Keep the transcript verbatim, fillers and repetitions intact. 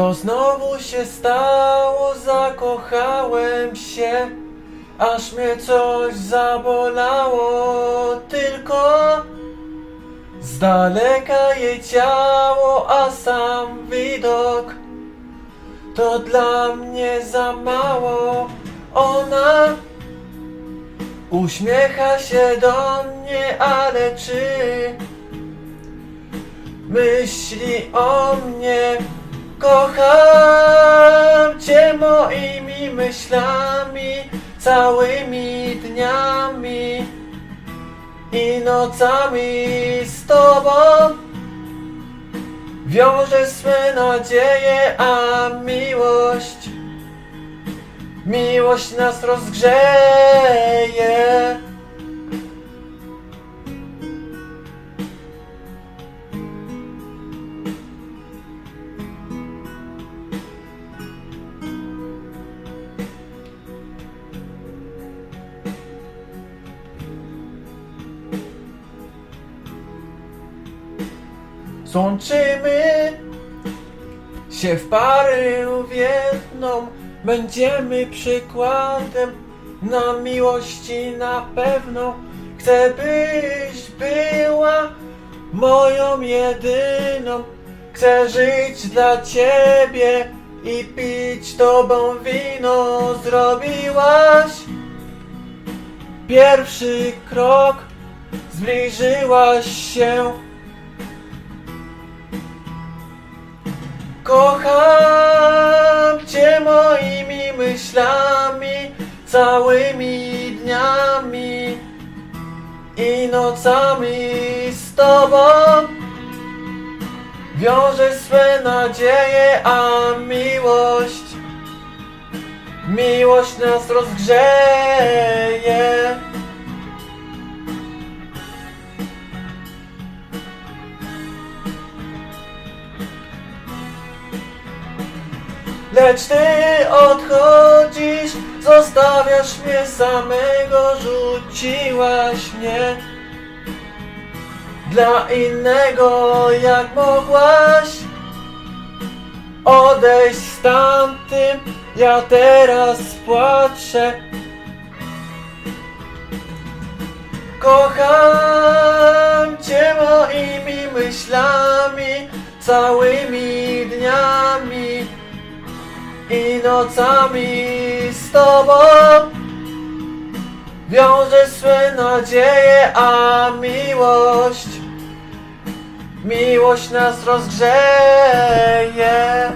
To znowu się stało, zakochałem się, aż mnie coś zabolało. Tylko z daleka jej ciało, a sam widok to dla mnie za mało. Ona uśmiecha się do mnie, ale czy myśli o mnie? Kocham Cię moimi myślami, całymi dniami i nocami z Tobą. Wiążę swe nadzieje, a miłość, miłość nas rozgrzeje. Złączymy się w pary w jedną, będziemy przykładem na miłości na pewno. Chcę, byś była moją jedyną. Chcę żyć dla Ciebie i pić Tobą wino. Zrobiłaś pierwszy krok, zbliżyłaś się. Kocham Cię moimi myślami, całymi dniami i nocami z Tobą. Wiążę swe nadzieje, a miłość, miłość nas rozgrzeje. Lecz Ty odchodzisz, zostawiasz mnie samego, rzuciłaś mnie dla innego. Jak mogłaś odejść z tamtym? Ja teraz płaczę. Kocham Cię moimi myślami, całymi dniami i nocami z Tobą. Wiążę swe nadzieje, a miłość, miłość nas rozgrzeje.